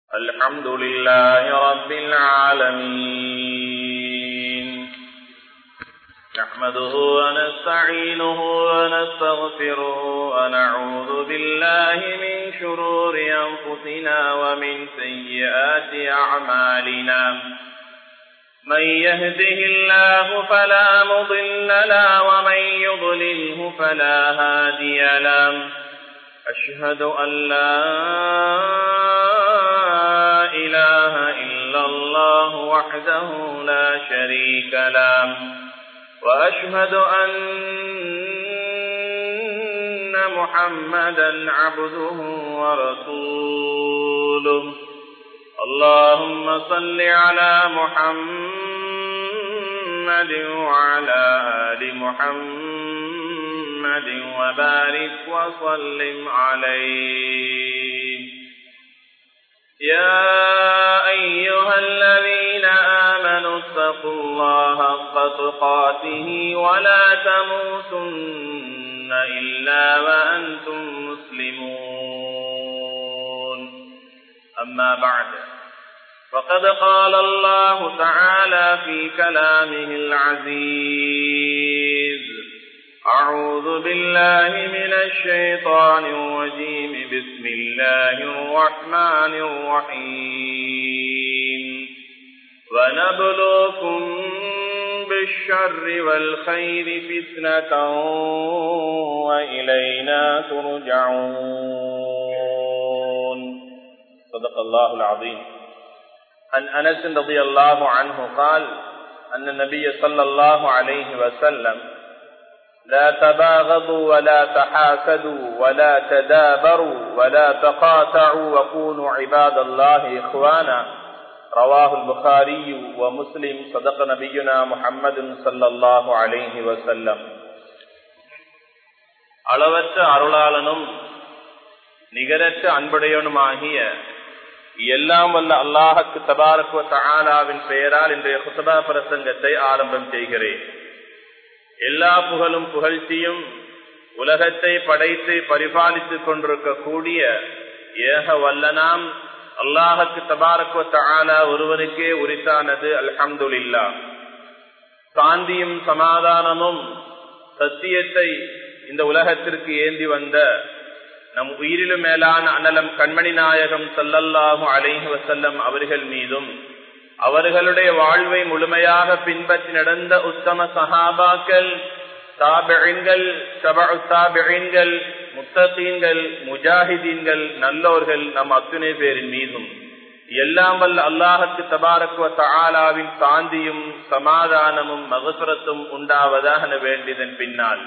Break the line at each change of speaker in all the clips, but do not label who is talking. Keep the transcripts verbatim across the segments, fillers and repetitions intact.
الحمد لله رب العالمين نحمده ونستعينه ونستغفره ونعوذ بالله من شرور أنفسنا ومن سيئات أعمالنا من يهده الله فلا مضل له ومن يضلله فلا هادي له أشهد أن لا إله إلا الله وحده لا شريك له وأشهد أن محمدا عبده ورسوله اللهم صل على محمد وعلى آل محمد وبارك وسلم عليه يا أيها الذين آمنوا اتقوا الله حق تقاته ولا تموتن إلا وأنتم مسلمون أما بعد فقد قال الله تعالى في كلامه العزيز أعوذ بالله من الشيطان الرجيم بسم الله الرحمن الرحيم ونبلوكم بالشر والخير فتنة وإلينا ترجعون صدق الله العظيم عن أنس رضي الله عنه قال أن النبي صلى الله عليه وسلم لا تباغضوا ولا تحاسدوا ولا تدابروا ولا تقاطعوا وكونوا عباد الله إخوانا رواه البخاري ومسلم صدق نبينا محمد صلى الله عليه وسلم அளவற்ற அருளாளனும் நிகரற்ற அன்புடையவனுமாகிய எல்லாம் வல்ல அல்லாஹ்வுக்கு தபாரக வ தஆலாவின் பெயரால் இன்றைய குத்பா பிரசங்கத்தை ஆரம்பம் செய்கிறேன். எல்லா புகழும் புகழ்ச்சியும் உலகத்தை படைத்து பரிபாலித்துக் கொண்டிருக்கக்கூடிய ஏக வல்லனாம் அல்லாஹ்வுக்கு தபாரக வ தஆலா ஒருவனுக்கே உரித்தானது. அல்ஹம்துலில்லாஹ். சாந்தியும் சமாதானமும் சத்தியத்தை இந்த உலகத்திற்கு ஏந்தி வந்த நம் உயிரிலும் மேலான அனலம் கண்மணி நாயகம் ஸல்லல்லாஹு அலைஹி வஸல்லம் அவர்கள் மீதும் அவர்களுடைய வாழ்வை முழுமையாக பின்பற்றி நடந்த உத்தம சஹாபாக்கள், தாபிஈன்கள், தபஉ தாபிஈன்கள், முத்தகீன்கள், முஜாஹிதீன்கள், நல்லோர்கள் நம் அத்துணை பேரின் மீதும் எல்லாம் வல்ல அல்லாஹ்வுக்கு தபாரக வ தஆலாவின் சாந்தியும் சமாதானமும் மக்ஃபிரத்தும் உண்டாவதாக வேண்டியதன் பின்னால்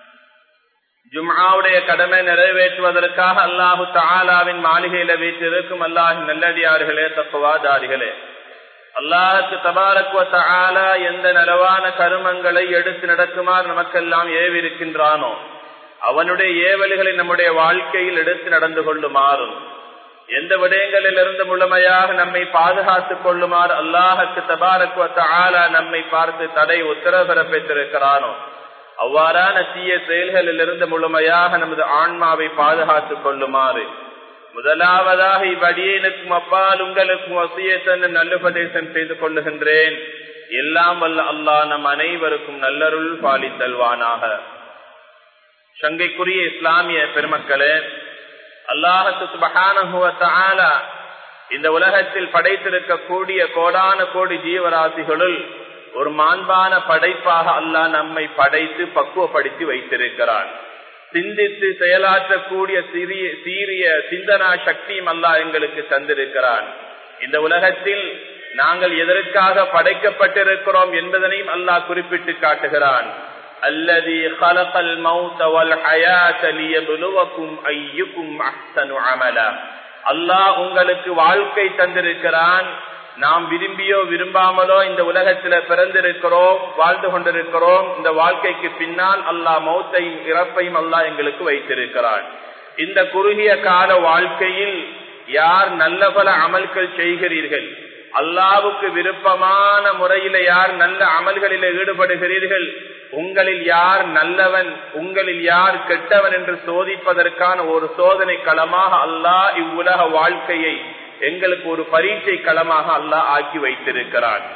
ஜும்ஆவுடைய கடமை நிறைவேற்றுவதற்காக அல்லாஹ் தஆலாவின் மாளிகையில வீற்றிருக்கும் அல்லாஹ்வின் நல்லடியார்களே, தக்வாதாரிகளே, அல்லாஹ்வுக்கு தபாரக வ தஆலா எந்த நலவான கருமங்களை எடுத்து நடக்குமாறு நமக்கெல்லாம் ஏவிருக்கின்றானோ அவனுடைய ஏவல்களை நம்முடைய வாழ்க்கையில் எடுத்து நடந்து கொள்ளுமாறும் எந்த விடயங்களிலிருந்து முழுமையாக நம்மை பாதுகாத்துக் கொள்ளுமாறு அல்லாஹ்வுக்கு தபாரக வ தஆலா நம்மை பார்த்து தடை உத்தரவு பிறப்பித்திருக்கிறானோ அவ்வாறான தீய செயல்களில் இருந்து முழுமையாக நமது ஆன்மாவை பாதுகாத்துக் கொள்ளுமாறு முதலாவதாக இவ்வடியனுக்கும் அப்பால் உங்களுக்கும் வசியத்தன் நல்லுபதேசம் செய்து கொள்ளுகின்றேன். எல்லாம் வல்ல அல்லாஹ் நம் அனைவருக்கும் நல்லருள் பாலித்தல்வானாக. சங்கைக்குரிய இஸ்லாமிய பெருமக்களே, அல்லாஹ் சுப்ஹானஹு வ தஆலா இந்த உலகத்தில் படைத்திருக்கக்கூடிய கோடான கோடி ஜீவராசிகளுள் ஒரு மாண்பான படைப்பாக அல்லாஹ் நம்மை படைத்து பக்குவப்படுத்தி வைத்திருக்கிறான். சிந்தித்து செயலாற்றக்கூடிய சிறிய சீரிய சிந்தனா சக்தியும் அல்லாஹ் எங்களுக்கு தந்திருக்கிறான். இந்த உலகத்தில் நாங்கள் எதற்காக படைக்கப்பட்டிருக்கிறோம் என்பதனையும் அல்லாஹ் குறிப்பிட்டு காட்டுகிறான். அல்லதி خلقல் மௌத வல் ஹயாத லியப்லுவக்கும் அய்யுக்கும் அஹ்ஸனு அமலா. அல்லாஹ் உங்களுக்கு வாழ்க்கை தந்திருக்கிறான். நாம் விரும்பியோ விரும்பாமலோ இந்த உலகத்தில பிறந்திருக்கிறோம், வாழ்ந்து கொண்டிருக்கிறோம். இந்த வாழ்க்கைக்கு பின்னால் அல்லாஹ் மௌத்தையும் இறப்பையும் அல்லாஹ் எங்களுக்கு வைத்திருக்கிறான். இந்த குறுகிய கால வாழ்க்கையில் யார் நல்ல பல அமல்கள் செய்கிறீர்கள், அல்லாஹ்வுக்கு விருப்பமான முறையில யார் நல்ல அமல்களில் ஈடுபடுகிறீர்கள், உங்களில் யார் நல்லவன் உங்களில் யார் கெட்டவன் என்று சோதிப்பதற்கான ஒரு சோதனை களமாக அல்லாஹ் இவ்வுலக வாழ்க்கையை எங்களுக்கு ஒரு பரீட்சை களமாக அல்லாஹ் ஆக்கி வைத்திருக்கிறான்.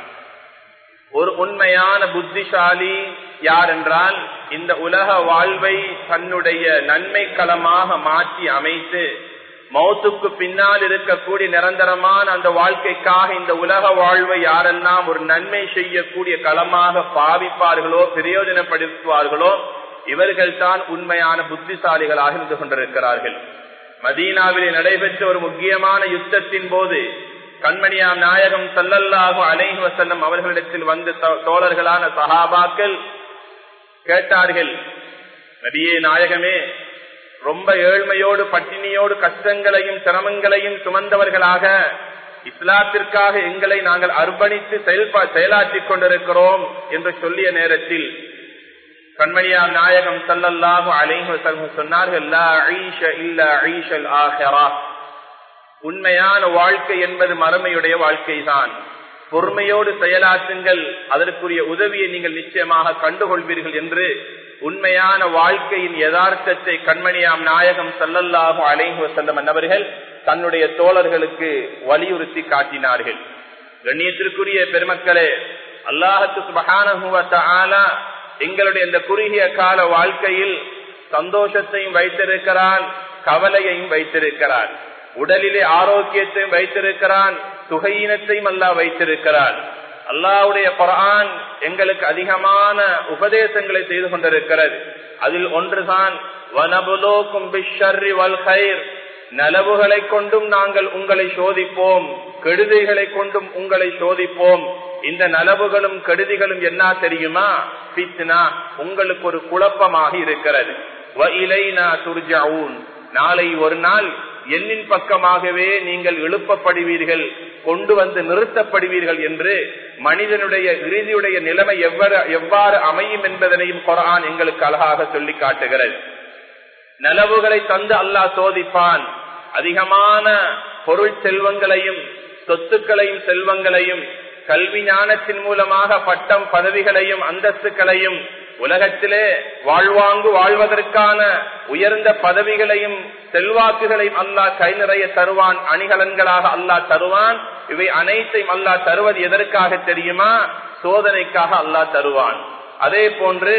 ஒரு உண்மையான புத்திசாலி யார் என்றால் இந்த உலக வாழ்வை தன்னுடைய நன்மை களமாக மாற்றி அமைத்து மௌத்துக்கு பின்னால் இருக்கக்கூடிய நிரந்தரமான அந்த வாழ்க்கைக்காக இந்த உலக வாழ்வை யாரெல்லாம் ஒரு நன்மை செய்யக்கூடிய களமாக பாவிப்பார்களோ பிரயோஜனப்படுத்துவார்களோ இவர்கள் தான் உண்மையான புத்திசாலிகளாக இருந்து கொண்டிருக்கிறார்கள். மதீனாவிலே நடைபெற்ற ஒரு முக்கியமான யுத்தத்தின் போது கண்மணியாம் நாயகம் ஸல்லல்லாஹு அலைஹி வஸல்லம் அவர்களிடத்தில் வந்து தோழர்களான சஹாபாக்கள் கேட்டார்கள், நபியே நாயகமே, ரொம்ப ஏழ்மையோடு பட்டினியோடு கஷ்டங்களையும் சிரமங்களையும் சுமந்தவர்களாக இஸ்லாத்திற்காக எங்களை நாங்கள் அர்ப்பணித்து செயல்பா செயலாற்றிக் கொண்டிருக்கிறோம் என்று சொல்லிய நேரத்தில் கண்மணியார் நாயகம் ஸல்லல்லாஹு அலைஹி வஸல்லம் சொன்னார்கள், லா ஈஷ இல்லா ஈஷல் ஆஹிரா. உண்மையான வாழ்க்கை என்பது மறுமையுடைய வாழ்க்கைதான். பொறுமையோடு செயலாற்றுங்கள், அதற்குரிய உதவியை நீங்கள் நிச்சயமாக கண்டுகொள்வீர்கள் என்று உண்மையான வாழ்க்கையின் யதார்த்தத்தை கண்மணியாம் நாயகம் ஸல்லல்லாஹு அலைஹி வஸல்லம் அவர்கள் தன்னுடைய தோழர்களுக்கு வலியுறுத்தி காட்டினார்கள். கண்ணியத்திற்குரிய பெருமக்களே, அல்லாஹ் சுப்ஹானஹு வ தஆலா எங்களுடைய இந்த குறுகிய கால வாழ்க்கையில் சந்தோஷத்தையும் வைத்திருக்கிறான், கவலையையும் வைத்திருக்கிறான், உடலிலே ஆரோக்கியத்தையும் வைத்திருக்கிறான், சுகையினத்தையும் அல்லாஹ் வைத்திருக்கிறான். அல்லாஹ்வுடைய குர்ஆன் எங்களுக்கு அதிகமான உபதேசங்களை செய்து கொண்டிருக்கிறது. அதில் ஒன்றுதான் வனபுலூக்கும் பிஷ்ஷர்ரி வல் கைர், நலவுகளை கொண்டும் நாங்கள் உங்களை சோதிப்போம், கெடுதிகளை கொண்டும் உங்களை சோதிப்போம். இந்த நலவுகளும் கெடுதிகளும் என்ன தெரியுமா? ஃபித்னா, உங்களுக்கு ஒரு குழப்பமாக இருக்கிறது. வ இலைனா துர்ஜஊன், நாளை ஒரு நாள் என்னின் பக்கமாகவே நீங்கள் எழுப்பப்படுவீர்கள், கொண்டு வந்து நிறுத்தப்படுவீர்கள் என்று மனிதனுடைய இறுதியுடைய நிலைமை எவ்வாறு எவ்வாறு அமையும் என்பதனையும் குர்ஆன் எங்களுக்கு அழகாக சொல்லி காட்டுகிறது. நலவுகளை தந்து அல்லாஹ் சோதிப்பான். அதிகமான பொருள் செல்வங்களையும் சொத்துக்களையும் செல்வங்களையும் கல்வி ஞானத்தின் மூலமாக பட்டம் பதவிகளையும் அந்தஸ்துகளையும் உலகத்திலே வாழ்வாங்கு வாழ்வதற்கான உயர்ந்த பதவிகளையும் செல்வாக்குகளையும் அல்லாஹ் கை நிறைய தருவான், அணிகலன்களாக அல்லாஹ் தருவான். இவை அனைத்தையும் அல்லாஹ் தருவது எதற்காக தெரியுமா? சோதனைக்காக அல்லாஹ் தருவான். அதே போன்று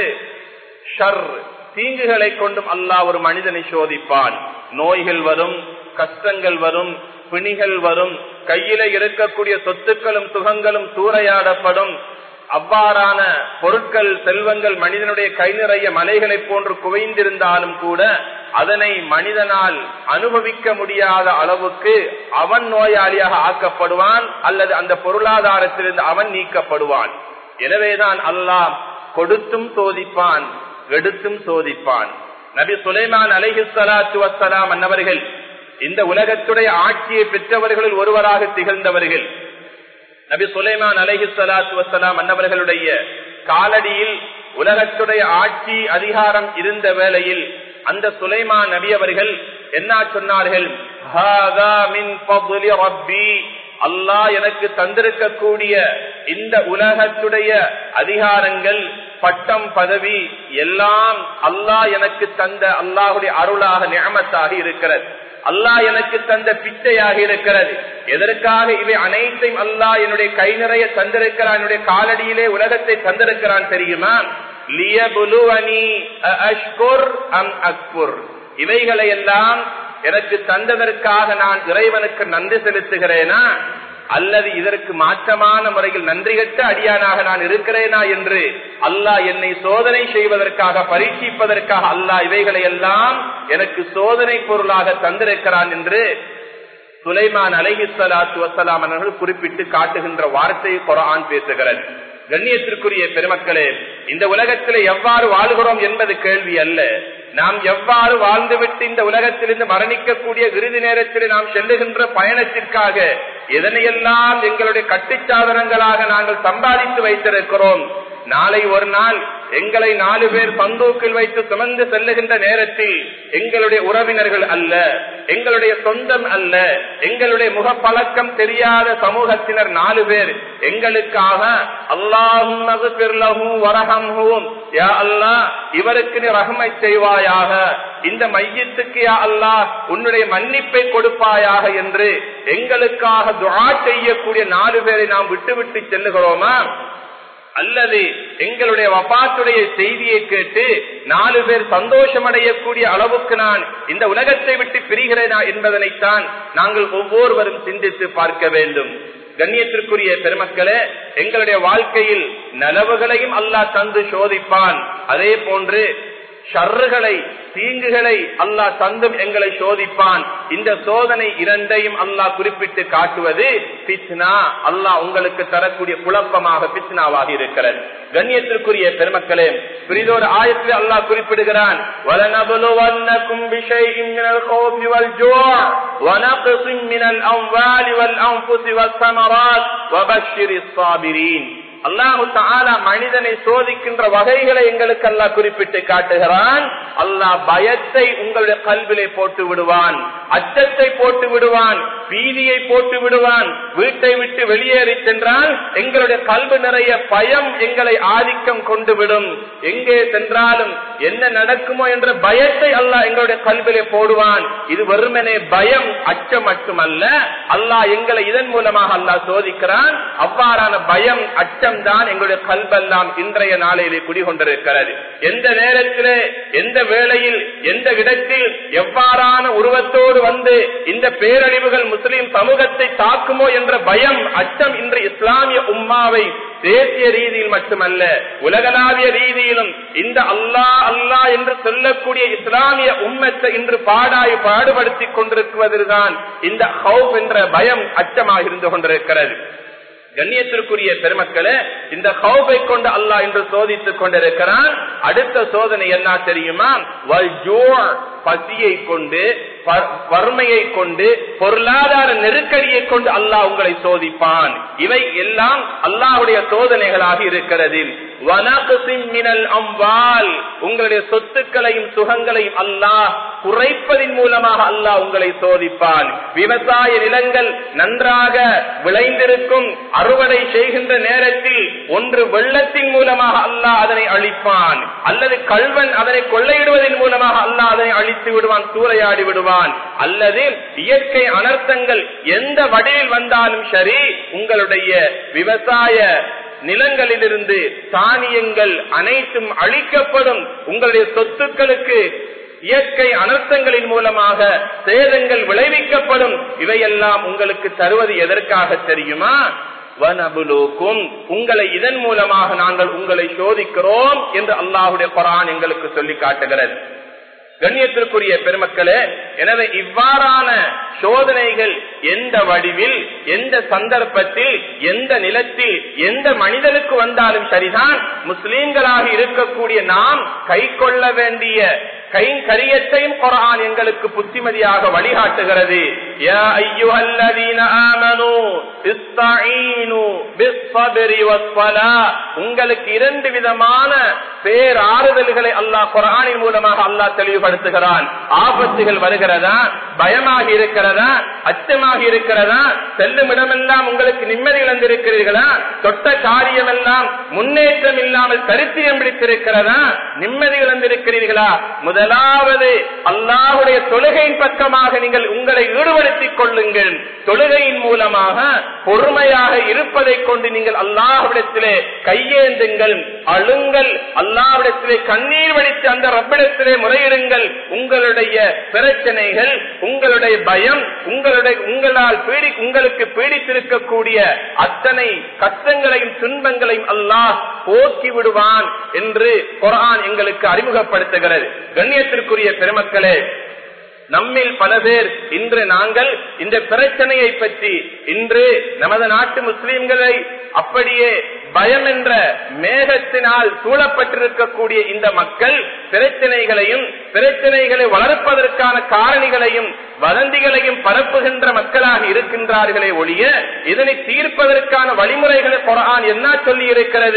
ஷர், தீங்குகளை கொண்டும் அல்லாஹ் ஒரு மனிதனை சோதிப்பான். நோய்கள் வரும், கஷ்டங்கள் வரும், பிணிகள் வரும், கையில இருக்கக்கூடிய சொத்துக்களும் சுகங்களும் சூறையாடப்படும். அவ்வாறான பொருட்கள் செல்வங்கள் மனிதனுடைய கை நிறைய மலைகளை போன்று குவைந்திருந்தாலும் கூட அதனை மனிதனால் அனுபவிக்க முடியாத அளவுக்கு அவன் நோயாளியாக ஆக்கப்படுவான், அல்லது அந்த பொருளாதாரத்திலிருந்து அவன் நீக்கப்படுவான். எனவேதான் அல்லாஹ் கொடுத்தும் சோதிப்பான், எடுத்தும் சோதிப்பான். நபி சுலைமான் அலைஹிஸ்ஸலாத்து வஸ்ஸலாம் அன்னவர்கள் இந்த உலகத்துடைய ஆட்சியை பெற்றவர்களில் ஒருவராக திகழ்ந்தவர்கள். நபி சுலைமான் அலைஹிஸ்ஸலாத்து வஸ்ஸலாம் அன்னவர்களுடைய காலடியில் உலகத்துடைய ஆட்சி அதிகாரம் இருந்த வேளையில் அந்த சுலைமான் நபி அவர்கள் என்ன சொன்னார்கள்? ஹாதா மின் ஃபض்லி ரப்பி, அல்லாஹ் எனக்கு தந்திருக்கக்கூடிய இந்த உலகத்துடைய அதிகாரங்கள், பட்டம் பதவி எல்லாம் அல்லாஹ் எனக்கு தந்த அல்லாஹுடைய அருளாக நிஅமத்தாக இருக்கிறது, அல்லாஹ் எனக்கு தந்த பிச்சையாக இருக்கிறது. எதற்காக இவை அனைத்தையும் அல்லாஹ் என்னுடைய கை நிறைய தந்திருக்கிறான், என்னுடைய காலடியிலே உலகத்தை தந்திருக்கிறான் தெரியுமா? லியபுலுவனி அஷ்குர் அம் அக்ஃபுர், இவைகளை எல்லாம் எனக்கு தந்ததற்காக நான் இறைவனுக்கு நன்றி செலுத்துகிறேனா, அல்லது இதற்கு மாற்றமான முறையில் நன்றி கட்ட அடியானாக நான் இருக்கிறேனா என்று அல்லாஹ் என்னை சோதனை செய்வதற்காக, பரீட்சிப்பதற்காக அல்லாஹ் இவைகளை எல்லாம் எனக்கு சோதனை பொருளாக தந்திருக்கிறான் என்று சுலைமான் அலைஹிஸ்ஸலாத்து வஸ்ஸலாம் அவர்கள் குறிப்பிட்டு காட்டுகின்ற வார்த்தையை குர்ஆன் பேசுகிறது. கண்ணியத்திற்குரிய பெருமக்களே, இந்த உலகத்திலே எவ்வாறு வாழ்கிறோம் என்பது கேள்வி அல்ல. நாம் எவ்வாறு வாழ்ந்துவிட்டு இந்த உலகத்திலிருந்து மரணிக்கக்கூடிய இறுதி நேரத்தில் நாம் செல்லுகின்ற பயணத்திற்காக எதனையெல்லாம் எங்களுடைய கட்டுச்சாதனங்களாக நாங்கள் சம்பாதித்து வைத்திருக்கிறோம். நாளை ஒரு நாள் எங்களை நாலு பேர் சந்தூக்கில் வைத்து சுமந்து செல்லுகின்ற நேரத்தில் எங்களுடைய உறவினர்கள் அல்ல, எங்களுடைய சொந்தம் அல்ல, எங்களுடைய முகப்பழக்கம் தெரியாத சமூகத்தினர் நாலு பேர் எங்களுக்காக அல்லாஹும்ம க்ஃபிர் லஹு வர்ஹம்ஹு, யா அல்லாஹ் இவருக்கு நீ ரஹ்மத் செய்வாயாக, இந்த மையத்துக்கு யா அல்லாஹ் உன்னுடைய மன்னிப்பை கொடுப்பாயாக என்று எங்களுக்காக துஆ செய்யக்கூடிய நாலு பேரை நாம் விட்டு விட்டு செல்லுகிறோமா? அல்லது எங்களுடைய வஃபாத்துடைய செய்தியை கேட்டு நாலு பேர் சந்தோஷம் அடையக்கூடிய அளவுக்கு நான் இந்த உலகத்தை விட்டு பிரிகிறேனா என்பதனைத்தான் நாங்கள் ஒவ்வொருவரும் சிந்தித்து பார்க்க வேண்டும். கண்ணியத்திற்குரிய பெருமக்களே, எங்களுடைய வாழ்க்கையில் நலவுகளையும் அல்லாஹ் தந்து சோதிப்பான். அதே போன்று ஷர்றுகளை, தீங்குகளை அல்லாஹ் தந்தும் எங்களை சோதிப்பான். இந்த சோதனை இரண்டையும் அல்லாஹ் குறிப்பிட்டு காட்டுவது பித்னா, அல்லாஹ் உங்களுக்கு தரக்கூடிய குழப்பமாக பித்னாவாக இருக்கிறது. கண்ணியத்திற்குரிய பெருமக்களே, புரிதோர் ஆயத்தில் அல்லாஹ் குறிப்பிடுகிறான், வலனபலுவன்னகும் பிஷைஇன் மினல் கௌஃபி வல் ஜூஅ் வனக்ஸின் மினல் அம்வாலி வல் அன்ஃபுஸி வஸ்ஸமராத் வபஷ்ஷிரிஸ் ஸாபிரீன். அல்லாஹு தஆலா மனிதனை சோதிக்கின்ற வகைகளை எங்களுக்கு அல்லாஹ் குறிப்பிட்டு காட்டுகிறான். அல்லாஹ் பயத்தை உங்களுடைய கல்விலே போட்டு விடுவான், அச்சத்தை போட்டு விடுவான், பீதியை போட்டு விடுவான். வீட்டை விட்டு வெளியேறி சென்றால் எங்களுடைய கல்வி நிறைய பயம் எங்களை ஆதிக்கம் கொண்டு விடும். எங்கே சென்றாலும் என்ன நடக்குமோ என்ற பயத்தை அல்லாஹ் எங்களுடைய கல்விலே போடுவான். இது வெறுமனே பயம், அச்சம் மட்டுமல்ல, அல்லாஹ் எங்களை இதன் மூலமாக அல்லாஹ் சோதிக்கிறான். அவ்வாறான பயம், அச்சம் தான் எங்களுடைய கல்வெல்லாம் இன்றைய நாளையிலே குடிகொண்டிருக்கிறது. எந்த நேரத்திலே, எந்த வேளையில், எந்த இடத்தில், எவ்வாறான உருவத்தோடு வந்து இந்த பேரழிவுகள் முஸ்லிம் சமூகத்தை தாக்குமோ என்ற பயம், அச்சம் இன்று இஸ்லாமிய உம்மாவை தேசிய ரீதியில் மட்டுமல்ல உலகளாவிய ரீதியிலும் இந்த அல்லாஹ் அல்லாஹ் என்று சொல்லக்கூடிய இஸ்லாமிய உம்மத்தை இன்று பாடாய் பாடுபடுத்திக் கொண்டிருக்குவதுதான் இந்த ஹவுப் என்ற பயம், அச்சமாக இருந்து கொண்டிருக்கிறது. கண்ணியத்திற்குரிய பெருமக்களே, இந்த ஹவுபை கொண்டு அல்லாஹ் இன்று சோதித்துக் கொண்டிருக்கிறான். அடுத்த சோதனை என்ன தெரியுமா? பசியை கொண்டு, வறுமையை கொண்டு, பொருளாதார நெருக்கடியை கொண்டு அல்லாஹ் உங்களை சோதிப்பான். இவை எல்லாம் அல்லாஹ்வுடைய சோதனைகளாக இருக்கிறது. உங்களுடைய சொத்துக்களையும் சுகங்களையும் அல்லாஹ் குறைப்பதின் மூலமாக அல்லாஹ் உங்களை சோதிப்பான். விவசாய நிலங்கள் நன்றாக விளைந்திருக்கும், அறுவடை செய்கின்ற நேரத்தில் ஒன்று வெள்ளத்தின் மூலமாக அல்லாஹ் அதனை அழிப்பான், அல்லது கள்வன் அதனை கொள்ளையிடுவதன் மூலமாக அல்லாஹ் அதனை அழித்து விடுவான், சூறையாடி விடுவான். அல்லது இயற்கை அனர்த்தங்கள் எந்த வடிவில் வந்தாலும் சரி, உங்களுடைய விவசாய நிலங்களிலிருந்து தானியங்கள் அனைத்தும் அழிக்கப்படும். உங்களுடைய சொத்துக்களுக்கு இயற்கை அனர்த்தங்களின் மூலமாக சேதங்கள் விளைவிக்கப்படும். இவையெல்லாம் உங்களுக்கு தருவது எதற்காக தெரியுமா? வனபுலூக்கும், உங்களை இதன் மூலமாக நாங்கள் உங்களை சோதிக்கிறோம் என்று அல்லாஹ்வுடைய குர்ஆன் எங்களுக்கு சொல்லி காட்டுகிறது. கண்ணியத்திற்குரிய பெருமக்களே, எனவே இவ்வாறான சோதனைகள் எந்த வடிவில், எந்த சந்தர்ப்பத்தில், எந்த நிலத்தில், எந்த மனிதனுக்கு வந்தாலும் சரிதான், முஸ்லிம்களாக இருக்கக்கூடிய நாம் கை கொள்ள வேண்டிய கை கரியத்தையும் குர்ஆன் எங்களுக்கு புத்திமதியாக வழிகாட்டுகிறது. யா அய்யுஹல்லதீன ஆமனூ இஸ்தஈனு பிஸ்ஸப்ரி வஸ்ஸலா, உங்களுக்கு இரண்டு விதமான பேராறுதல்களை அல்லாஹ் குர்ஆனின் மூலமாக அல்லாஹ் தெளிவுபடுத்துகிறான். ஆபத்துகள் வருகிறதா, பயமாக இருக்கிறதா, அச்சமாக இருக்கிறதா, செல்லும் இடமெல்லாம் உங்களுக்கு நிம்மதி இழந்திருக்கிறீர்களா, தொட்ட காரியம் எல்லாம் முன்னேற்றம் இல்லாமல் தரித்திரம் பிடித்திருக்கிறதா, நிம்மதி இழந்திருக்கிறீர்களா? முதலாவது அல்லாஹ்வுடைய தொழுகையின் பக்கமாக நீங்கள் உங்களை ஈடுபடுத்திக் கொள்ளுங்கள். தொழுகையின் மூலமாக பொறுமையாக இருப்பதை கொண்டு நீங்கள் அல்லாஹ்விடத்திலே கையேந்துங்கள், அழுங்கள், அல்லாஹ்விடத்திலே கண்ணீர் வடித்து அந்த ரப்பிடத்திலே முறையிடுங்கள். உங்களுடைய பிரச்சனைகள், உங்களுடைய பயம், உங்களுடைய உங்களால் பீடி உங்களுக்கு பீடித்திருக்கக்கூடிய அத்தனை கஷ்டங்களையும் துன்பங்களையும் அல்லாஹ் போக்கி விடுவான் என்று குர்ஆன் எங்களுக்கு அறிமுகப்படுத்துகிறது. கண்ணியத்திற்குரிய பெருமக்களே, நம்மில் பல பேர் இன்று நாங்கள் இந்த பிரச்சனையை பற்றி, இன்று நமது நாட்டு முஸ்லிம்களை அப்படியே பயம் என்ற மேகத்தினால் சூழப்பட்டிருக்கக்கூடிய இந்த மக்கள் பிரச்சனைகளையும் பிரச்சனைகளை வளர்ப்பதற்கான காரணிகளையும் வதந்திகளையும் பரப்புகின்ற மக்களாக இருக்கின்றார்களே ஒழிய இதனை தீர்ப்பதற்கான வழிமுறைகளை குர்ஆன் என்ன சொல்லி இருக்கிறது,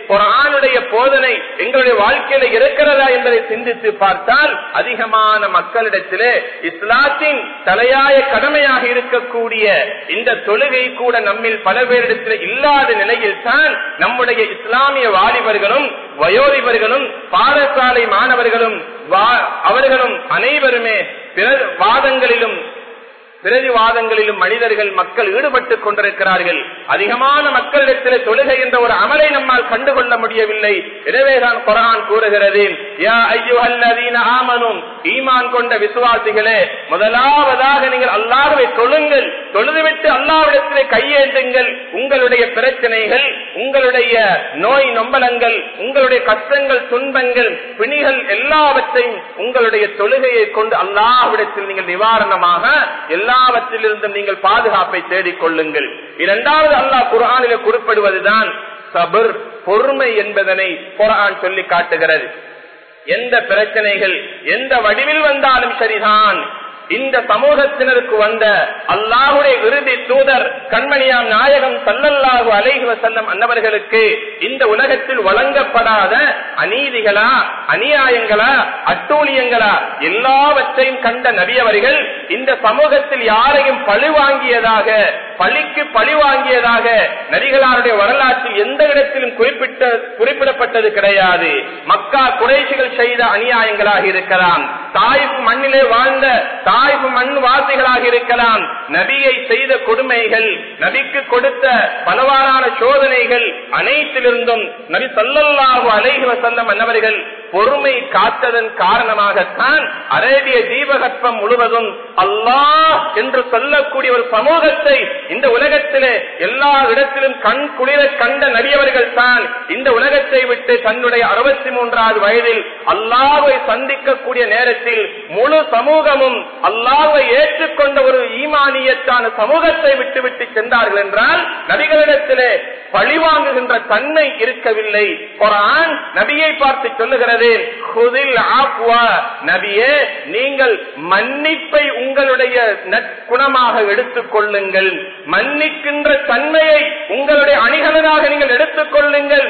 குர்ஆனுடைய போதனை எங்களுடைய வாழ்க்கையில இருக்கிறதா என்பதை சிந்தித்து பார்த்தால் அதிகமான மக்களிடத்திலே இஸ்லாத்தின் தலையாய கடமையாக இருக்கக்கூடிய இந்த தொழுகை கூட நம்மில் பல பேரிடத்தில் இல்லாத நிலையில் தான் நம்முடைய இஸ்லாமிய வாலிபர்களும் வயோதிபர்களும் பாடசாலை மாணவர்களும் அவர்களும் அனைவருமே பிற வாதங்களிலும் பிரதிவாதங்களிலும் மனிதர்கள் மக்கள் ஈடுபட்டுக் கொண்டிருக்கிறார்கள். அதிகமான மக்களிடத்தில் தொழுகை என்ற ஒரு அமலை நம்மால் கண்டுகொள்ள முடியவில்லை. எனவேதான் குர்ஆன் கூறுகிறது, யா அய்யுஹல்லதீன ஆமனூ, ஈமான் கொண்ட விசுவாசிகளே, முதலாவதாக நீங்கள் அல்லாஹ்வை தொழுங்கள், தொழுதுவிட்டு அல்லாஹ்விடத்திலே கையேந்துங்கள். உங்களுடைய பிரச்சனைகள், உங்களுடைய நோய் நொம்பலங்கள், உங்களுடைய கஷ்டங்கள், துன்பங்கள், பிணிகள் எல்லாவற்றையும் உங்களுடைய தொழுகையை கொண்டு அல்லாஹ்விடத்தில் நீங்கள் நிவாரணமாக எல்லா எல்லாவற்றிலிருந்தும் நீங்கள் பாதுகாப்பை தேடிக் கொள்ளுங்கள். இரண்டாவது அல்லாஹ் குர்ஆனிலே குறிப்பிடுவதுதான் சபர், பொறுமை என்பதனை குர்ஆன் சொல்லி காட்டுகிறது. எந்த பிரச்சனைகள் எந்த வடிவில் வந்தாலும் சரிதான், இந்த சமூகத்தினருக்கு வந்த அல்லாஹுடைய இறுதி தூதர் கண்மணியாம் நாயகம் ஸல்லல்லாஹு அலைஹி வஸல்லம் அன்னவர்களுக்கு இந்த உலகத்தில் வழங்கப்படாத அநீதிகளா, அநியாயங்களா, அட்டூழியங்களா எல்லாவற்றையும் கண்ட நபி அவர்கள் இந்த சமூகத்தில் யாரையும் பழி வாங்கியதாக, பழிக்கு பழி வாங்கியதாக நபிகளாருடைய வரலாற்றில் எந்த இடத்திலும் குறிப்பிட்ட குறிப்பிடப்பட்டது கிடையாது. மக்கா குறைஷிகள் செய்த அநியாயங்களாக இருக்கலாம், தாயிப் மண்ணிலே வாழ்ந்த தாயிப் மண் வாசிகளாக இருக்கலாம், நபியை செய்த கொடுமைகள், நபிக்கு கொடுத்த பலவாறான சோதனைகள் அனைத்திலிருந்தும் நபி ஸல்லல்லாஹு அலைஹி வஸல்லம் அன்னவர்கள் பொறுமை காத்ததன் காரணமாகத்தான் அரேபிய தீபகற்பம் முழுவதும் அல்லாஹ் என்று சொல்லக்கூடிய ஒரு சமூகத்தை இந்த உலகத்திலே எல்லா இடத்திலும் கண் குளிர கண்ட நபியவர்கள் தான் இந்த உலகத்தை விட்டு தன்னுடைய அறுபத்தி மூன்றாவது வயதில் அல்லாஹ்வை சந்திக்கக்கூடிய நேரத்தில் முழு சமூகமும் அல்லாஹ்வை ஏற்றுக்கொண்ட ஒரு ஈமானியத்தான சமூகத்தை விட்டுவிட்டு சென்றார்கள் என்றால் நபிகளிடத்திலே பழிவாங்குகின்ற தன்மை இருக்கவில்லை. குர்ஆன் நபியை பார்த்து சொல்லுகிறது, குதில் ஆஃப்வா, நபியே நீங்கள் மன்னிப்பை உங்களுடைய நற்குணமாக எடுத்துக் கொள்ளுங்கள், மன்னிக்கின்ற தன்மையை உங்களுடைய அணிகலனாக நீங்கள் எடுத்துக் கொள்ளுங்கள்.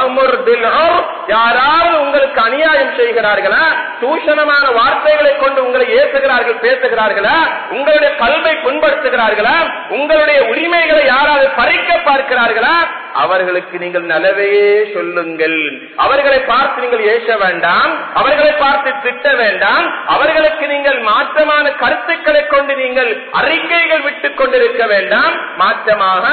யாராவது உங்களுக்கு அநியாயம் செய்கிறார்களா, தூஷணமான வார்த்தைகளை கொண்டு உங்களை ஏசுகிறார்கள், பேசுகிறார்களா, உங்களுடைய கல்வை புண்படுத்துகிறார்களா, உங்களுடைய உரிமைகளை யாராவது பறிக்க பார்க்கிறார்களா, அவர்களுக்கு நீங்கள் நலவையே சொல்லுங்கள். அவர்களை பார்த்து நீங்கள் ஏச வேண்டாம், அவர்களை பார்த்து திட்ட வேண்டாம், அவர்களுக்கு நீங்கள் மாற்றமான கருத்துக்களை கொண்டு நீங்கள் அறிக்கைகள் விட்டுக் கொண்டிருக்க வேண்டாம். மாற்றமாக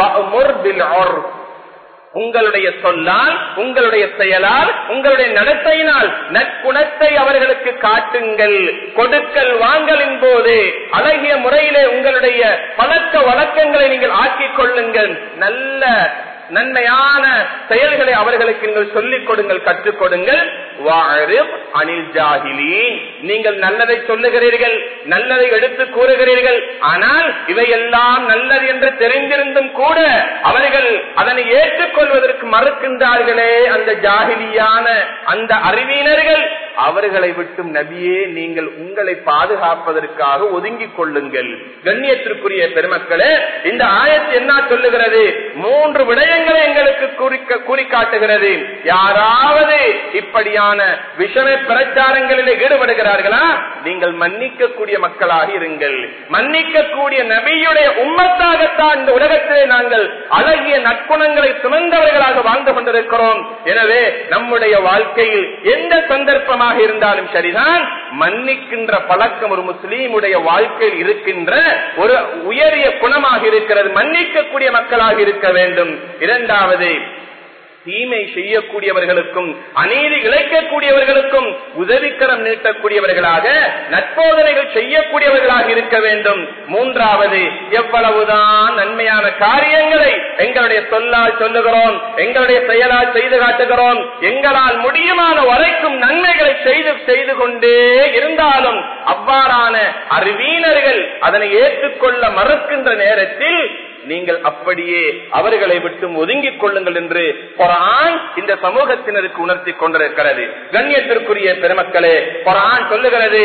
உங்களுடைய சொல்லால், உங்களுடைய செயலால், உங்களுடைய நடத்தையினால் நற்குணத்தை அவர்களுக்கு காட்டுங்கள். கொடுக்கல் வாங்கலின் போது அழகிய முறையிலே உங்களுடைய பழக்க வழக்கங்களை நீங்கள் ஆக்கிக் கொள்ளுங்கள். நல்ல நன்மையான செயல்களை அவர்களுக்கு நீங்கள் சொல்லிக் கொடுங்கள், கற்றுக் கொடுங்கள். அனில் ஜாஹிலீன், நீங்கள் நல்லதை சொல்லுகிறீர்கள், நல்லதை எடுத்து கூறுகிறீர்கள், ஆனால் இவையெல்லாம் நல்லது என்று தெரிந்திருந்தும் கூட அவர்கள் அதனை ஏற்றுக்கொள்வதற்கு மறுக்கின்றார்களே, அந்த ஜாஹிலியான அந்த அறிவியினர்கள், அவர்களை விட்டும் நபியே நீங்கள் உங்களை பாதுகாப்பதற்காக ஒதுங்கிக் கொள்ளுங்கள். கண்ணியத்திற்குரிய பெருமக்களே, இந்த ஆயத்து என்ன சொல்லுகிறது? மூன்று விடயங்களை எங்களுக்கு கூறி காட்டுகிறது. யாராவது இப்படியான விஷம பிரச்சாரங்களில் ஈடுபடுகிறார்களா, நீங்கள் மன்னிக்கக்கூடிய மக்களாக இருங்கள். மன்னிக்கக்கூடிய நபியுடைய உம்மத்தாகத்தான் இந்த உலகத்திலே நாங்கள் அழகிய நற்குணங்களை சுமந்தவர்களாக வாழ்ந்து கொண்டிருக்கிறோம். எனவே நம்முடைய வாழ்க்கையில் எந்த சந்தர்ப்பமாக இருந்தாலும் சரிதான், மன்னிக்கின்ற பழக்கம் ஒரு முஸ்லீமுடைய வாழ்க்கையில் இருக்கின்ற ஒரு உயரிய குணமாக இருக்கிறது. மன்னிக்கக்கூடிய மக்களாக இருக்க வேண்டும். இரண்டாவது, தீமை செய்யக்கூடியவர்களுக்கும் அநீதி இழைக்கக்கூடியவர்களுக்கும் உதவிக்கரம் நீட்டக்கூடியவர்களாக, நற்போதனைகள் செய்யக்கூடியவர்களாக இருக்க வேண்டும். மூன்றாவது, எவ்வளவுதான் நன்மையான காரியங்களை எங்களுடைய சொல்லால் சொல்லுகிறோம், எங்களுடைய செயலால் செய்து காட்டுகிறோம், எங்களால் முடியுமான வரைக்கும் நன்மைகளை செய்து செய்து கொண்டே இருந்தாலும் அவ்வாறான அறிவீனர்கள் அதனை ஏற்றுக்கொள்ள மறுக்கின்ற நேரத்தில் நீங்கள் அப்படியே அவர்களை விட்டு ஒதுங்கிக் கொள்ளுங்கள் என்று குர்ஆன் இந்த சமூகத்தினருக்கு உணர்த்தி கொண்டிருக்கிறது. கண்ணியத்திற்குரிய பெருமக்களே, குர்ஆன் சொல்லுகிறது,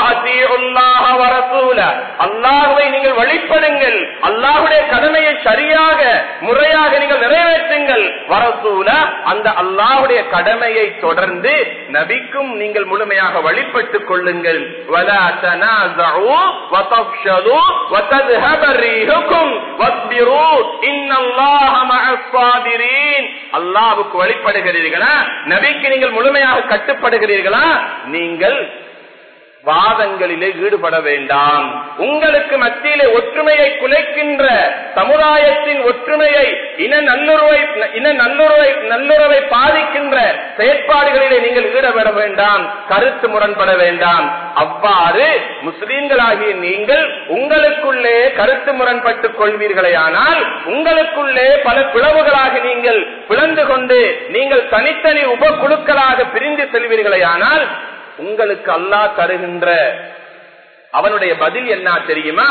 அல்லாஹ்வை நீங்கள் வழிபடுங்கள், அல்லாஹ்வுடைய கடமையை சரியாக முறையாக நீங்கள் நிறைவேற்றுங்கள். வரசூல அந்த அல்லாஹ்வுடைய கடமையை தொடர்ந்து நபிக்கும் நீங்கள் முழுமையாக வழிபட்டுக் கொள்ளுங்கள். வலா தனாஸு வதஃஷலு வதذهب ريحكم واصبروا ان الله مع الصابرين. அல்லாஹ்வுக்கு வழிபடுகிறீர்களா, நபிக்கு நீங்கள் முழுமையாக கட்டுப்படுகிறீர்களா, நீங்கள் வாதங்களிலே ஈடுபட வேண்டாம். உங்களுக்கு மத்தியிலே ஒற்றுமையை குலைக்கின்ற சமுதாயத்தின் ஒற்றுமையை இன நல்லுறவை இன நல்லுறவை நல்லுறவை பாதிக்கின்ற செயற்பாடுகளிலே நீங்கள் ஈடுபட வேண்டாம், கருத்து முரண்பட வேண்டாம். அவ்வாறு முஸ்லிம்களாகிய நீங்கள் உங்களுக்குள்ளே கருத்து முரண்பட்டுக் கொள்வீர்களேயானால், உங்களுக்குள்ளே பல பிளவுகளாக நீங்கள் பிளந்து கொண்டு நீங்கள் தனித்தனி உபகுழுக்களாக பிரிந்து செல்வீர்களேயானால், உங்களுக்கு அல்லாஹ் தருகின்ற அவனுடைய பதில் என்ன தெரியுமா?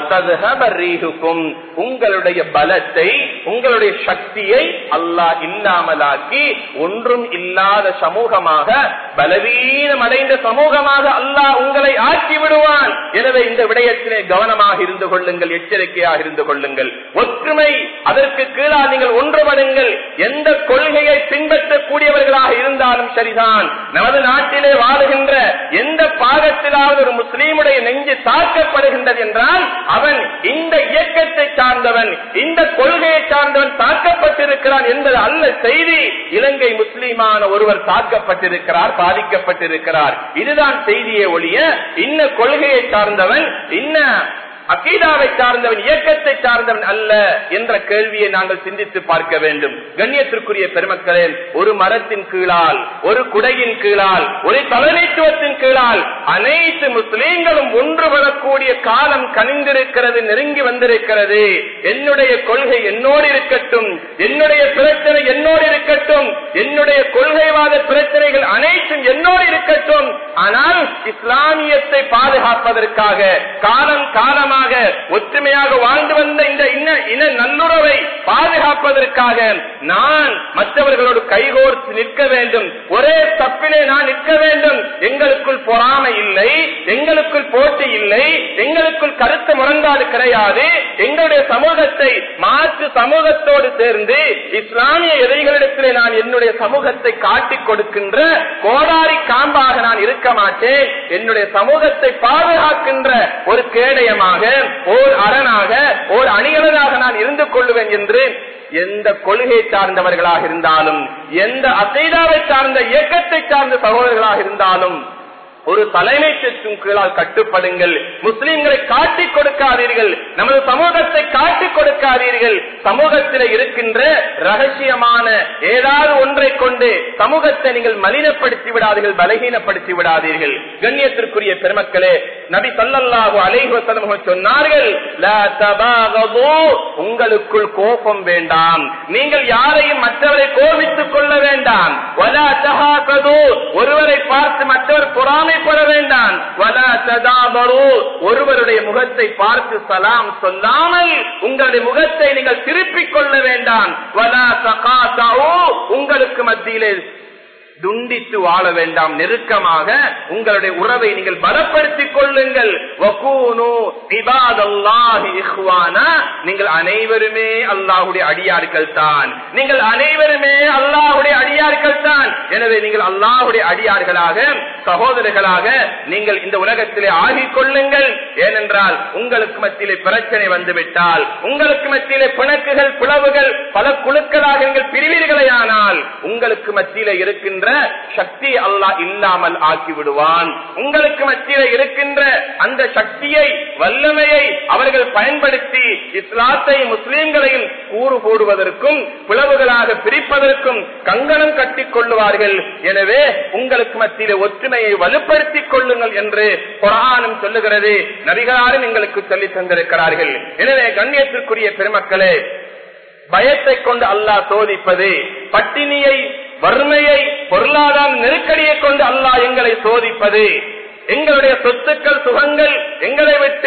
உங்களுடைய பலத்தை உங்களுடைய சக்தியை அல்லாஹ் இல்லாமலாக்கி ஒன்றும் இல்லாத சமூகமாக, பலவீனம் அடைந்த சமூகமாக அல்லாஹ் உங்களை ஆக்கி விடுவான். எனவே இந்த விடயத்திலே கவனமாக இருந்து கொள்ளுங்கள், எச்சரிக்கையாக இருந்து கொள்ளுங்கள். ஒற்றுமை, அதற்கு கீழாக நீங்கள் ஒன்றுபடுங்கள். எந்த கொள்கையை பின்பற்றக்கூடியவர்களாக இருந்தாலும் சரிதான், நமது நாட்டிலே வாழுகின்ற எந்த பாகத்திலாவது ஒரு முஸ்லீமுடைய நெஞ்சு தாக்கப்படுகின்றது என்றால் அவன் இந்த இயக்கத்தை சார்ந்தவன், இந்த கொள்கையை சார்ந்தவன் தாக்கப்பட்டிருக்கிறான் என்பது அல்ல செய்தி. இலங்கை முஸ்லீமான ஒருவர் தாக்கப்பட்டிருக்கிறார், பாதிக்கப்பட்டிருக்கிறார், இதுதான் செய்தியை ஒழிய இன்ன கொள்கையை சார்ந்தவன், இன்ன அகீதாவை சார்ந்தவன், இயக்கத்தை சார்ந்தவன் அல்ல என்ற கேள்வியை நாங்கள் சிந்தித்து பார்க்க வேண்டும். கண்ணியத்திற்குரிய பெருமக்களே, ஒரு மரத்தின் கீழால், ஒரு குடையின் கீழால், ஒரு தலைமைத்துவத்தின் கீழால் அனைத்து முஸ்லீம்களும் ஒன்றுபடக்கூடிய காலம் கனிந்திருக்கிறது, நெருங்கி வந்திருக்கிறது. என்னுடைய கொள்கை என்னோடு இருக்கட்டும், என்னுடைய பிரச்சனை என்னோடு இருக்கட்டும், என்னுடைய கொள்கைவாத பிரச்சனைகள் அனைத்தும் என்னோடு இருக்கட்டும். ஆனால் இஸ்லாமியத்தை பாதுகாப்பதற்காக காலம் காலம் ஒற்றுமையாக வாழ்ந்து வந்த இந்த இன நல்லுறவை பாதுகாப்பதற்காக நான் மற்றவர்களோடு கைகோர்த்து நிற்க வேண்டும், ஒரே தப்பிலே நான் நிற்க வேண்டும். எங்களுக்குள் பொறாமை இல்லை, எங்களுக்குள் போட்டி இல்லை, எங்களுக்குள் கருத்து முரண்பாடு கிடையாது. எங்களுடைய சமூகத்தை மாற்று சமூகத்தோடு சேர்ந்து இஸ்லாமிய எதிரிகளிடத்திலே நான் என்னுடைய சமூகத்தை காட்டிக் கொடுக்கின்ற கோடாரி காம்பாக நான் இருக்க மாட்டேன். என்னுடைய சமூகத்தை பாதுகாக்கின்ற ஒரு கேடயமாக, ஓர் அரணாக, ஓர் அணிகலனாக நான் இருந்து கொள்ளுவேன் என்று எந்த கொள்கை சார்ந்தவர்களாக இருந்தாலும், எந்த அசைதாவை சார்ந்த இயக்கத்தை சார்ந்த சகோதரர்களாக இருந்தாலும் ஒரு தலைமைத்துவத்தின் கீழால் கட்டுப்படுங்கள். முஸ்லிம்களை காட்டிக் கொடுக்காதீர்கள், நமது சமூகத்தை காட்டிக் கொடுக்காதீர்கள். சமூகத்தில் இருக்கின்ற ரகசியமான ஏதாவது ஒன்றை கொண்டு சமூகத்தை நீங்கள் மலினப்படுத்தி விடாதீர்கள், பலகீனப்படுத்தி விடாதீர்கள். கண்ணியத்திற்குரிய பெருமக்களே, நபி ஸல்லல்லாஹு அலைஹி வஸல்லம் சொன்னார்கள், லா தபாகது, உங்களுக்குள் கோபம் வேண்டாம், நீங்கள் யாரையும் மற்றவரை கோபித்துக் கொள்ள வேண்டாம். வலா தஹாகது, ஒருவரை பார்த்து மற்றவர் பொறாமை பெற வேண்டாம். வலா ததாபரு, ஒருவருடைய முகத்தை பார்த்து சலாம் சொல்லாமல் உங்களுடைய முகத்தை நீங்கள் திருப்பிக் கொள்ள வேண்டாம். வலா தகாதஉ, உங்களுக்கு மத்தியிலே துண்டித்து வாழ வேண்டாம், நெருக்கமாக உங்களுடைய உறவை நீங்கள் பலப்படுத்திக் கொள்ளுங்கள். வகூனு இபாதல்லாஹி இஹ்வானா, நீங்கள் அனைவருமே அல்லாஹ்வுடைய அடியார்கள் தான், நீங்கள் அனைவருமே அல்லாஹ்வுடைய அடியார்கள் தான். எனவே நீங்கள் அல்லாஹ்வுடைய அடியார்களாக, சகோதரர்களாக நீங்கள் இந்த உலகத்திலே ஆகிக் கொள்ளுங்கள். ஏனென்றால் உங்களுக்கு மத்தியிலே பிரச்சனை வந்துவிட்டால், உங்களுக்கு மத்தியிலே பிணக்குகள், பிளவுகள், பல குழுக்களாக நீங்கள் பிரிவீர்களேயானால் உங்களுக்கு மத்தியிலே இருக்கின்ற சக்தி அல்லாஹ் இல்லாமல் ஆக்கி விடுவான். உங்களுக்கு மத்தியிலே இருக்கின்ற அந்த சக்தியை, வல்லமையை அவர்கள் பயன்படுத்தி இஸ்லாத்தை, முஸ்லிம்களையும் கூறு போடுவதற்கும் பிளவுகளாக பிரிப்பதற்கும் கங்கணம் கட்டிக் கொள்ளுவார்கள். எனவே உங்களுக்கு மத்தியிலே ஒற்றுமையை வலுப்படுத்திக் கொள்ளுங்கள் என்று குர்ஆனும் சொல்லுகிறது, நபிகளாரும் எங்களுக்கு சொல்லி தந்திருக்கிறார்கள். எனவே கண்ணியத்திற்குரிய பெருமக்களே, பயத்தை கொண்டு அல்லாஹ் சோதிப்பது, பட்டினியை, வறுமையை, பொருளாதார நெருக்கடியை கொண்டு அல்லாஹ் எங்களை சோதிப்பது, எங்களுடைய சொத்துக்கள், சுகங்கள் எங்களை விட்டு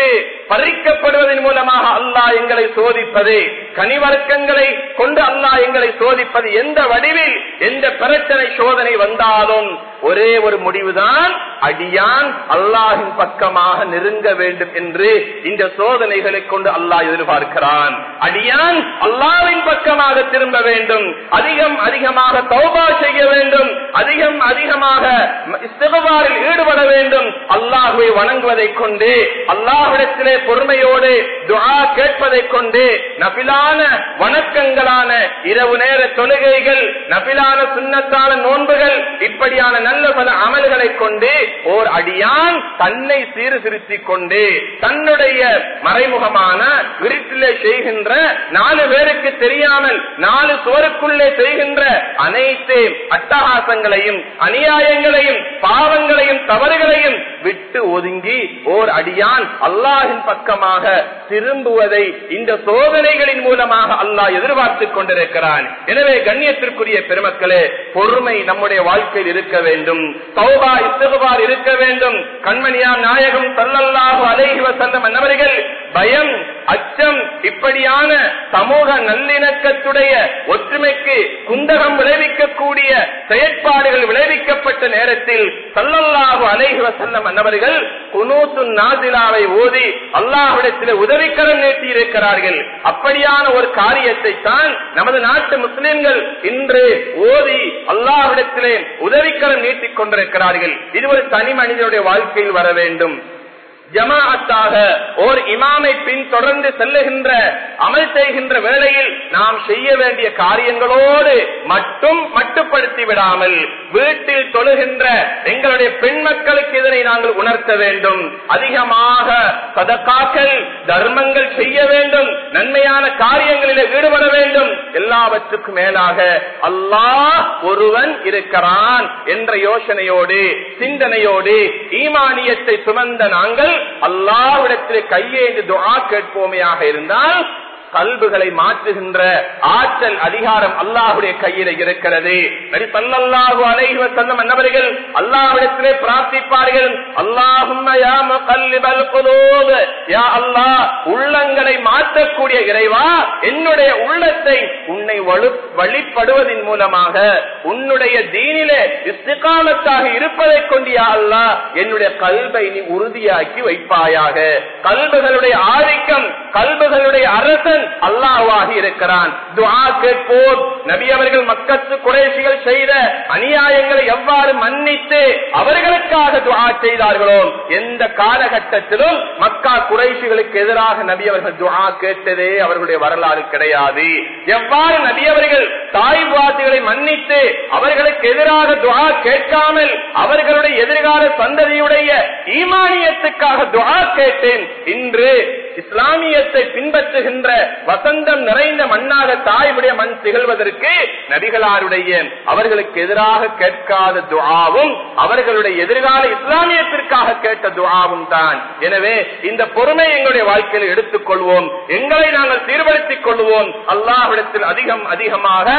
பறிக்கப்படுவதன் மூலமாக அல்லாஹ் எங்களை சோதிப்பது, கனிவர்க்கங்களை கொண்டு அல்லாஹ் எங்களை சோதிப்பது, எந்த வடிவில் எந்த பிரச்சனை சோதனை வந்தாலும் ஒரே ஒரு முடிவுதான், அடியான் அல்லாஹின் பக்கமாக நெருங்க வேண்டும் என்று இந்த சோதனைகளை கொண்டு அல்லாஹ் எதிர்பார்க்கிறான். அடியான் அல்லாஹ்வின் பக்கமாக திரும்ப வேண்டும், அதிகம் அதிகமாக தௌபா செய்ய வேண்டும், அதிகம் அதிகமாக இஸ்திக்பாரில் ஈடுபட வேண்டும். அல்லாஹ்வை வணங்குவதை கொண்டு, அல்லாஹ்விடத்திலே பொறுமையோடு துஆ கேட்பதை கொண்டு, நபிலான வணக்கங்களான இரவு நேர தொழுகைகள், நபிலான சுன்னத்தான நோன்புகள், இப்படியான நல்ல பல அமல்களை கொண்டு ஓர் அடியான் தன்னை சீர்திருத்திக் கொண்டு தன்னுடைய மறைமுகமான வீட்டிலே செய்கின்ற, நாலு பேருக்கு தெரியாமல் நாலு சுவருக்குள்ளே செய்கின்ற அனைத்து அட்டகாசங்களையும் அநியாயங்களையும் பாவங்களையும் தவறுகளையும் விட்டு ஒதுங்கி ஓர் அடியான் அல்லாஹின் பக்கமாக திரும்புவதை இந்த சோதனைகளின் மூலமாக அல்லாஹ் எதிர்பார்த்துக் கொண்டிருக்கிறான். எனவே கண்ணியத்திற்குரிய பெருமக்களே, பொறுமை நம்முடைய வாழ்க்கையில் இருக்க வேண்டும், தௌபா இஸ்திக்பார் இருக்க வேண்டும். கண்மணியாம் நாயகம் ஸல்லல்லாஹு அலைஹி வஸல்லம் அன்னவர்கள் பயம், அச்சம், இப்படியான சமூக நல்லிணக்கத்துடைய ஒற்றுமைக்கு குந்தகம் விளைவிக்கக்கூடிய செயற்பாடுகள் விளைவிக்கப்பட்ட நேரத்தில் ஸல்லல்லாஹு அலைஹி வஸல்லம் அன்னவர்கள் குனூத்துன் நாஸிலாவை ஓதி அல்லாஹ்விடத்தில் உதவிக்கரம் நீட்டி இருக்கிறார்கள். அப்படியான ஒரு காரியத்தை தான் நமது நாட்டு முஸ்லிம்கள் இன்று ஓதி அல்லாஹ்விடத்திலே உதவிக்கரம் நீட்டிக் கொண்டிருக்கிறார்கள். இது ஒரு தனி மனிதனுடைய வாழ்க்கையில் வர வேண்டும். ஜமாஅத்தாக ஓர் இமாமை பின் தொடர்ந்து செல்லுகின்ற அமல் செய்கின்ற வேளையில் நாம் செய்ய வேண்டிய காரியங்களோடு மட்டும் மட்டுப்படுத்தி விடாமல் வீட்டில் தொழுகின்ற எங்களுடைய பெண் மக்களுக்கு இதனை நாங்கள் உணர்த்த வேண்டும். அதிகமாக சதகாக்கள் தர்மங்கள் செய்ய வேண்டும், நன்மையான காரியங்களில் ஈடுபட வேண்டும். எல்லாவற்றுக்கும் மேலாக அல்லாஹ் ஒருவன் இருக்கிறான் என்ற யோசனையோடு சிந்தனையோடு ஈமானியத்தை சுமந்த நாங்கள் அல்லாஹ்விடத்திலே கையேந்தி துஆ கேட்போமையாக இருந்தால் கல்புகளை மாற்றுகின்ற ஆற்றல் அதிகாரம் அல்லாஹ்வுடைய கையில் இருக்கிறது. நபி ஸல்லல்லாஹு அலைஹி வஸல்லம் அன்னவர்கள் அல்லாஹ்விடத்திலே பிரார்த்திப்பார்கள், அல்லாஹும்ம யா முகல்லிபல் குலூப், யா அல்லாஹ் உள்ளங்களை மாற்றக்கூடிய இறைவா, என்னுடைய உள்ளத்தை உன்னை வழிபடுவதன் மூலமாக உன்னுடைய தீனிலே இஸ்திகாமத்தாக இருப்பதை கொண்டு யா அல்லாஹ் என்னுடைய கல்பை நீ உறுதியாக்கி வைப்பாயாக. கல்புகளுடைய ஆதிக்கம், கல்புகளுடைய அரசன் அல்லாஹ்வாக இருக்கிறான். துஆ கேட்போம். நபி அவர்கள் மக்கத்து குறைஷிகள் செய்த அநியாயங்களை எவ்வாறு மன்னித்து அவர்களுக்காக துஆ செய்தார்களோ, எந்த காலகட்டத்திலும் மக்கா குறைஷிகளுக்கு எதிராக நபி அவர்கள் துஆ கேட்டதே அவர்களுடைய வரலாறு கிடையாது. எவ்வாறு நபி அவர்கள் தாய்வாசிகளை மன்னித்து அவர்களுக்கு எதிராக துஆ கேட்காமல் அவர்களுடைய எதிர்கால சந்ததியுடைய ஈமானியத்துக்காக துஆ கேட்டேன், இன்று இஸ்லாமியத்தை பின்பற்றுகின்ற வசந்தம் நிறைந்த மண்ணாக தாயுடைய மண் திகழ்வதற்கு நபிகளாருடைய அவர்களுக்கு எதிராக கேட்காத துஆவும் அவர்களுடைய எதிர்கால இஸ்லாமியத்திற்காக கேட்ட துஆவும் தான். எனவே இந்த பொறுமை எங்களுடைய வாழ்க்கையில் எடுத்துக் கொள்வோம், எங்களை நாங்கள் சீர்படுத்திக் கொள்வோம். அல்லாஹ்விடத்தில் அதிகம் அதிகமாக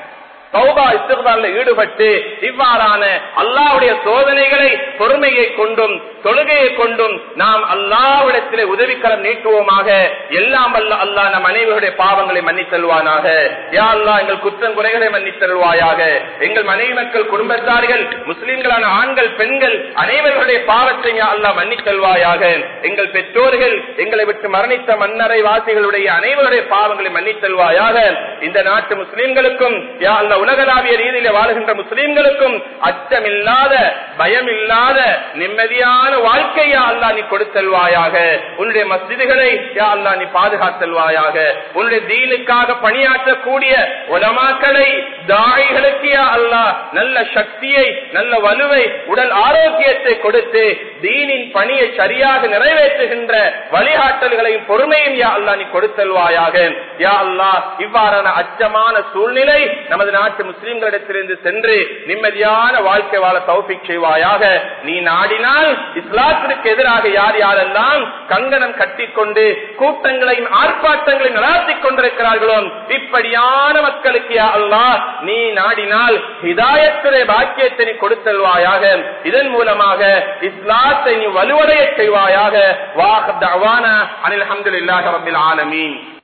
தௌபா இஸ்திக்பார்ல ஈடுபட்டு இவ்வாறான அல்லாஹ்வுடைய சோதனைகளை பொறுமையை கொண்டும் தொழுகையை கொண்டும் நாம் அல்லாஹ்விடத்திலே உதவிக்கரம் நீட்டுவோமாக. எல்லாம் வல்ல அல்லாஹ் நம் அனைவருடைய பாவங்களை மன்னித்தல்வானாக. யா அல்லாஹ் எங்கள் குற்றம் குறைகளை மன்னித்தல்வாயாக. எங்கள் மனைவி மக்கள் குடும்பத்தார்கள் முஸ்லிம்களான ஆண்கள் பெண்கள் அனைவர்களுடைய பாவத்தை யா அல்லாஹ் மன்னித்தல்வாயாக. எங்கள் பெற்றோர்கள் எங்களை விட்டு மரணித்த மன்னரை வாசிகளுடைய அனைவருடைய பாவங்களை மன்னித்தல்வாயாக. இந்த நாட்டு முஸ்லிம்களுக்கும் யா அல்லாஹ் உலகளாவிய ரீதியில வாழுகின்ற முஸ்லிம்களுக்கும் அச்சமில்லாத பயமில்லாத நிம்மதியான வாழ்க்கையா அல்லாஹ் நீ கொடுத்தல்வாயாக. உன்னுடைய மஸ்ஜிதுகளை யா அல்லாஹ் நீ பாதுகாத்தல்வாயாக. உன்னுடைய தீனுக்காக பணியாற்றக்கூடிய உலமாக்களை தாயிகளுக்கு யா அல்லாஹ் நல்ல சக்தியை நல்ல வலுவை உடல் ஆரோக்கியத்தை கொடுத்து தீனின் பணியை சரியாக நிறைவேற்றுகின்ற வழிகாட்டல்களையும் பொறுமையும் யா அல்லாஹ் நீ கொடுத்தல்வாயாக. யா அல்லாஹ் இவ்வாறான அச்சமான சூழ்நிலை நமது நாட்டு முஸ்லிம்களிடத்திலிருந்து சென்று நிம்மதியான வாழ்க்கை வாழ தௌஃபீக் செய்வாயாக. செய்வாயாக. நீ நாடினால் இஸ்லாத்திற்கு எதிராக யார் யாரெல்லாம் கங்கணம் கட்டிக்கொண்டு கூட்டங்களையும் ஆர்ப்பாட்டங்களையும் நடாத்திக் கொண்டிருக்கிறார்களோ இப்படியான மக்களுக்கு யா அல்லாஹ் நீ நாடினால் ஹிதாயத்துடைய பாக்கியத்தை நீ கொடுத்தல்வாயாக. இதன் மூலமாக இஸ்லாத்தை நீ வலுவடைய செய்வாயாக. வாஹ் தஅவானா அனில் ஹம்துலில்லாஹி ரப்பில் ஆலமீன்.